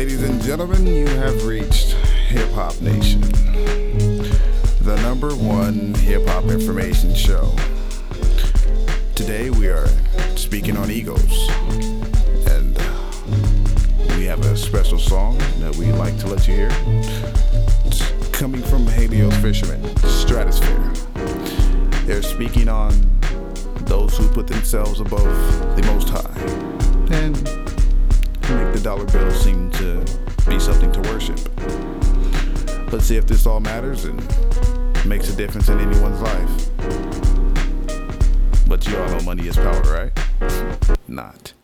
Ladies and gentlemen, you have reached Hip Hop Nation, the #1 hip hop information show. Today we are speaking on egos, and we have a special song that we'd like to let you hear. It's coming from Helios Fisherman, Stratosphere. They're speaking on those who put themselves above the Most High and make the dollar bill seem to be something to worship. Let's see if this all matters and makes a difference in anyone's life. But you all know money is power, right? Not.